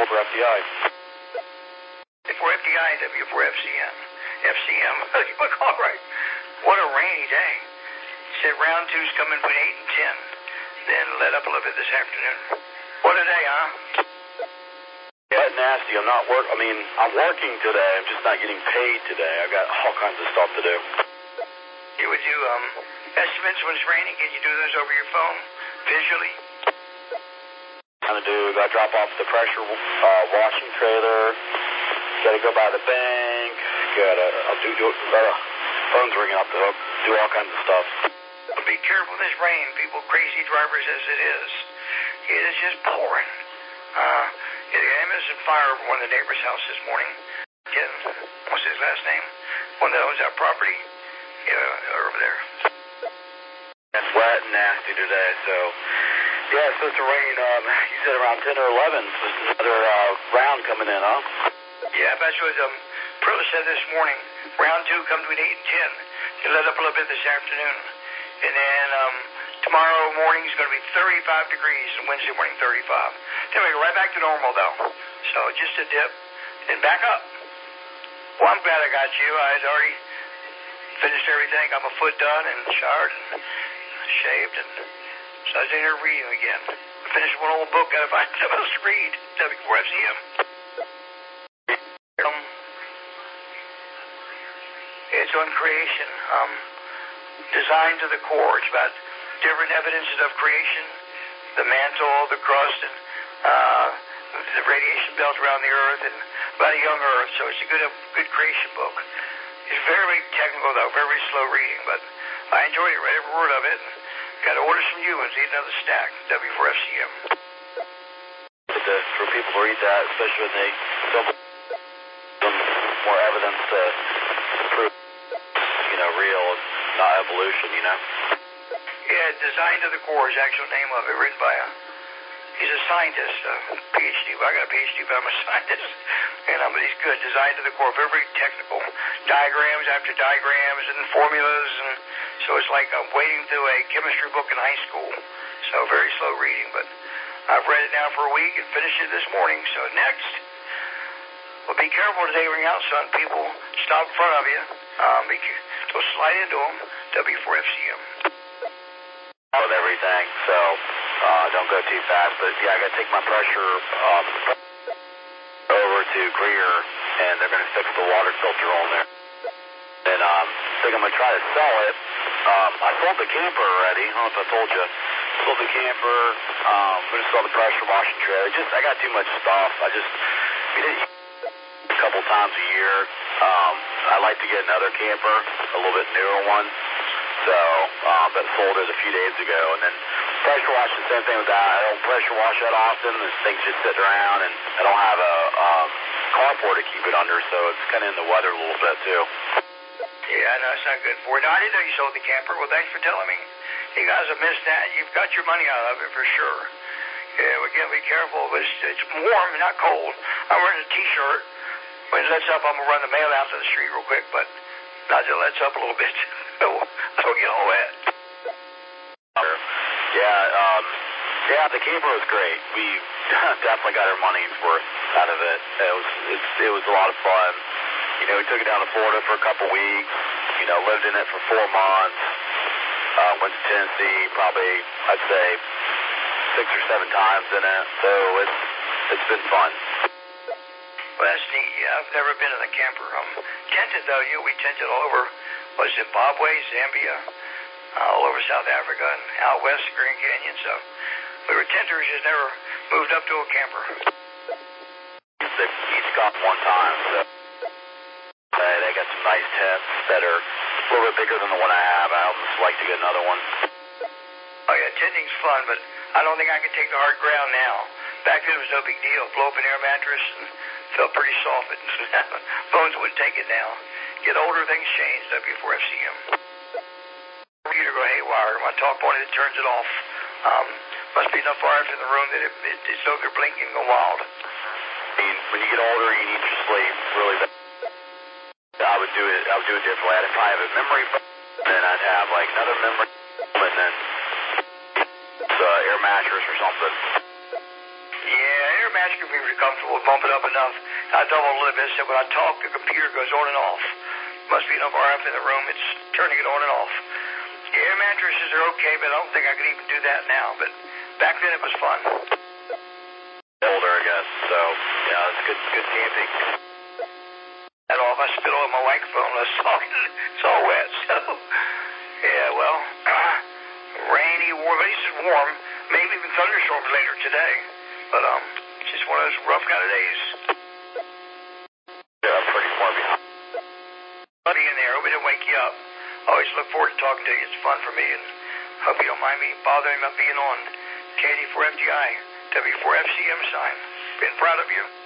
For FDI. For FDI and W4FCM. FCM. You look all right. What a rainy day. Said round two's coming between 8 and 10. Then let up a little bit this afternoon. What a day, huh? Yeah, nasty. I'm working today. I'm just not getting paid today. I've got all kinds of stuff to do. You would do estimates when it's raining. Can you do those over your phone visually? Got to drop off the pressure washing trailer. Got to go by the bank. Phone's ringing off the hook. Do all kinds of stuff. But be careful in this rain, people. Crazy drivers as it is. It is just pouring. The Amazon fire over one of the neighbor's house this morning. Again, what's his last name? One that owns that property. Over there. It's wet and nasty today, so yeah, it's supposed to rain. You said around 10 or 11. Supposed to another round coming in, huh? Yeah, that's what Prilla said this morning. Round two comes between 8 and 10. They let up a little bit this afternoon, and then tomorrow morning is going to be 35 degrees, and Wednesday morning 35. Then we go right back to normal though. So just a dip, then back up. Well, I'm glad I got you. I had already finished everything. Got my foot done and showered and shaved, and so I was in here reading again. I finished one old book. Got to find something else to read. W4FCM. It's on creation. Designed to the core. It's about different evidences of creation, the mantle, the crust, and the radiation belt around the Earth, and about a young Earth. So it's a good creation book. It's very technical, though, very slow reading, but I enjoyed it, read every word of it. Got orders from you and need another stack, W4FCM. For people to read that, especially when they don't some more evidence to prove, real and not evolution, Yeah, Designed to the Core is the actual name of it, written by he's a scientist, PhD. Well, I got a PhD, but I'm a scientist. But he's good. Designed to the core, very technical. Diagrams after diagrams and formulas, and so it's like I'm wading through a chemistry book in high school. So very slow reading, but I've read it now for a week and finished it this morning. So next, well, be careful today when you're out, son. People stop in front of you. Don't slide into them. W4FCM. With everything, so don't go too fast. But yeah, I got to take my pressure over to Greer, and they're going to fix the water filter on there. And I think I'm going to try to sell it. I sold the camper already. I don't know if I told you. Sold the camper. I'm going to sell the pressure washing trailer. I got too much stuff. We did a couple times a year. I'd like to get another camper, a little bit newer one. So, but sold it a few days ago. And then pressure wash, the same thing with that. I don't pressure wash that often. This thing's just sitting around, and I don't have a carport to keep it under, so it's kind of in the weather a little bit, too. Yeah, no, it's not good for it. No, I didn't know you sold the camper. Well, thanks for telling me. You guys have missed that. You've got your money out of it for sure. Yeah, again, be careful. It's warm, not cold. I'm wearing a T-shirt. When it lets up, I'm going to run the mail out to the street real quick, but not till it lets up a little bit. I don't get all wet. Yeah, the camper was great. We definitely got our money's worth out of it. It was a lot of fun. We took it down to Florida for a couple weeks. Lived in it for 4 months. Went to Tennessee probably, I'd say, 6 or 7 times in it. So it's been fun. Well, that's neat. Yeah, I've never been in a camper. Tented though. We tented all over Zimbabwe, Zambia, all over South Africa, and out west of Grand Canyon. So we were tenters, just never moved up to a camper. Each got one time. So they got some nice tents that are a little bit bigger than the one I have. I almost like to get another one. Oh yeah, tenting's fun, but I don't think I can take the hard ground now. Back then it was no big deal. Blow up an air mattress and felt pretty soft. Bones wouldn't take it now. Get older, things change. W4FCM. Computer go haywire. My talk point, it turns it off. Must be enough fire in the room that it's so they're blinking and go wild. When you get older, you need your sleep really bad. I would do it differently. I'd probably have a memory foam, then I'd have like another memory foam, and then air mattress or something. Yeah, air mattress if we were comfortable with bump it up enough. I doubled a little bit, so when I talk, the computer goes on and off. Must be enough RF in the room, it's turning it on and off. The air mattresses are okay, but I don't think I could even do that now. But back then it was fun. Older, I guess, so, yeah, it's good camping. That off, I spit all over my microphone, it's all wet, so, yeah, well, rainy, warm, at least it's warm, maybe even thunderstorms later today, but, it's just one of those rough kind of days. Yeah, I'm pretty far behind. I'll be in there, hope it didn't wake you up. Always look forward to talking to you, it's fun for me, and hope you don't mind me bothering about being on KD4FDI, W4FCM sign. Been proud of you.